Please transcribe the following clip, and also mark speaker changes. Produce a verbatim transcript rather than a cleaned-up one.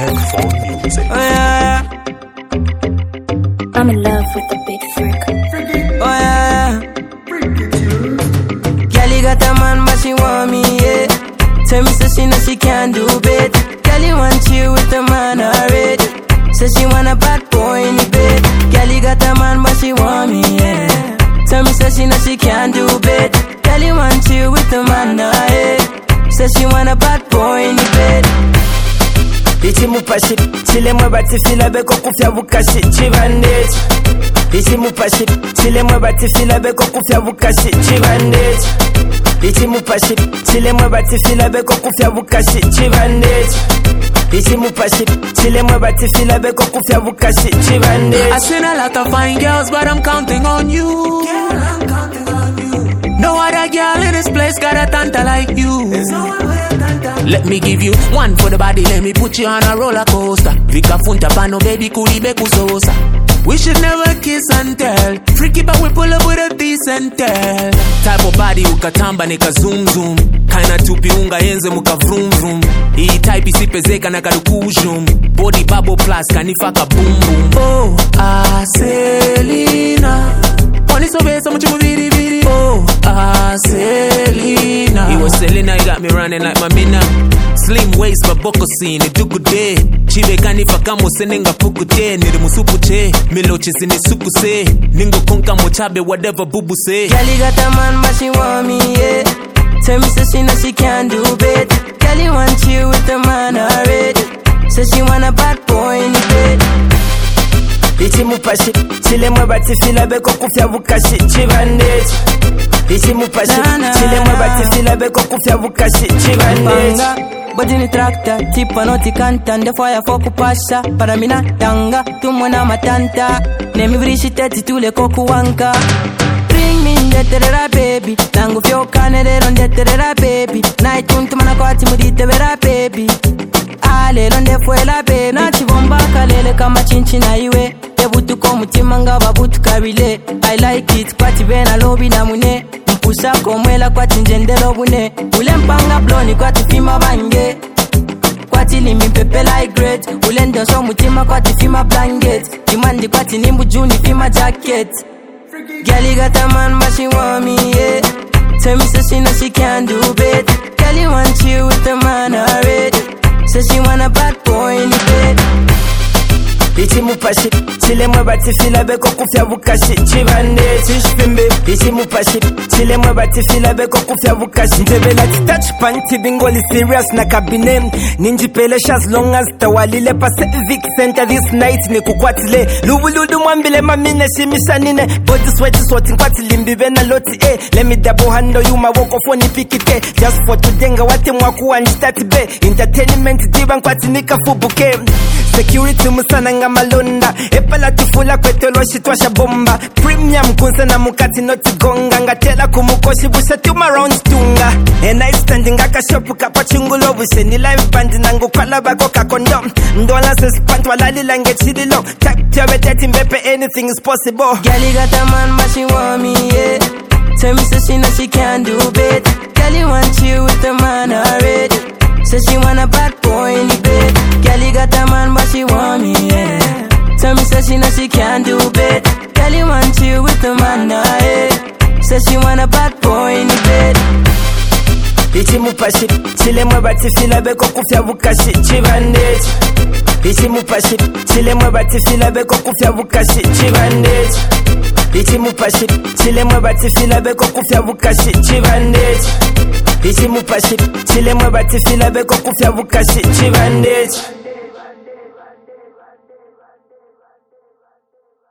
Speaker 1: Phone Music.
Speaker 2: Oh yeah,
Speaker 3: I'm in love with the big freak.
Speaker 2: oh yeah. Girl, got a man, but she want me, yeah. Tell me so she know she can't do bed. Girl, you want you with a man already. So she want a bad boy in the bed. Girl, got a man, but she want me, yeah. Tell me so she know she can't do bed. Girl, you want you with a man already. So she want a bad boy in the bed.
Speaker 4: Ichi mupashi, chile mwe bati fila beko kufya bukashi, chibandage. Ichi mupashi, chile mwe bati fila beko kufya bukashi, chibandage. Ichi mupashi, chile mwe bati fila beko kufya bukashi, chibandage. Ichi mupashi, chile mwe bati fila beko kufya bukashi, chibandage.
Speaker 5: I seen a lot of fine girls, but I'm counting on you. Girl, I'm counting on you. No other girl in this place got a tanta like you. There's no one with a tanta. Let me give you one for the body, let me put you on a roller coaster. Vika funta pano baby kuribe kusosa. We should never kiss and tell. Freaky but we pull up with a decent tell. Type of body ukatamba nika zoom zoom. Kaina tupi unga yenze muka vroom vroom. Hii type isipezeka na kadukujum. Body bubble plus kanifaka boom boom. Oh, ah, Selena. Money so bad, so much of vidi vidi. Oh, ah, Selena. It was Selena, you got me running like my mina. Slim waist, but boko scene, it do good day. Chive kanifa kamo senenga puku te. Niri musupu che, milo chisi ni suku se. Ningo konka mochabe, whatever bubu say.
Speaker 2: Girl, got a man, but she want me, yeah. Tell me so she know she can't do bed. Girl, you want you with a man already. So she want a bad boy in the bed.
Speaker 4: Ichi mupashi, chile mwe bati fila beko kufya bukashi, chibandage. Ichi mupashi, chile mwe bati fila beko kufya bukashi, chibandage.
Speaker 2: Body ni tractor, tipo no ti canta. Nde fire foku pasha, para mina tanga. Tumo na matanta, nemi vrishi teti tule koku wanka. Bring me ndeterera baby, nangu fyo kanere ndeterera baby. Night untu mana kwa timu dite vera baby. Ale londe fuela baby, na chivomba kalele kama chinchi na iwe. Debutu ko mutima nga babutu kabile. I like it, kwa tibena lobi na mune. Mpusha komwela kwa tinjendelo bune. Ule mpanga bloni kwa tifima bange. Kwa tilimi pepe like great. Ule ndonso mutima kwa tifima blanket. Imandi kwa tinimbu juni fima jacket. Girl, got a man but she want me, yeah. Tell me so she know she can't do bed. Girl, you want you with a man already. So she want a bad boy in the bed.
Speaker 4: Ichi mupashi, chile mwe bati fila beko kufya bukashi, chibandage. Ishfimbe, ichi mupashi, chile mwe bati fila beko kufya bukashi. Ntebela touch panty bingoli serious na kabine. Ninji pelesha as long as tawalile pa civic center this night ni kukwatile. Lubuludu mwambile mamine shimishanine. Body sweat is what inkwati limbibe na loti eh. Let me double handle you my walk off on pikite. Just for tudenga wate mwaku anjitati be. Entertainment diba nkwati nika fubuke. Security musana malonda epala tufula kwetelo shitwasha bomba premium kunsa na mukati noti gonga ngatela kumukoshi busha tuma rounds tunga and I standing aka shop kapa chungulo bushe ni live band nangu kwala bako ka condom ndola se spant wala lilange chidilo tap tiabe tati mbepe anything is possible.
Speaker 2: Girl, got a man but she want me, yeah. Tell me so she know she can't do bed. Girl, you want you with a man already. So she want a bad boy in the bed. Girl, got a man but she want me, yeah. Tell me so she know she can't do bed. Girl, you want you with a man, yeah. So she want a bad boy in the bed.
Speaker 4: Ichi mupashi, chile mwe bati fila beko kufya bukashi, chibandage. Ichi mupashi, chile mwe bati fila beko kufya bukashi, chibandage. Ichi mupashi, chile mwe bati fila beko kufya bukashi, chibandage. Ichi mupashi, chile mwe bati fila beko kufya bukashi, chibandage.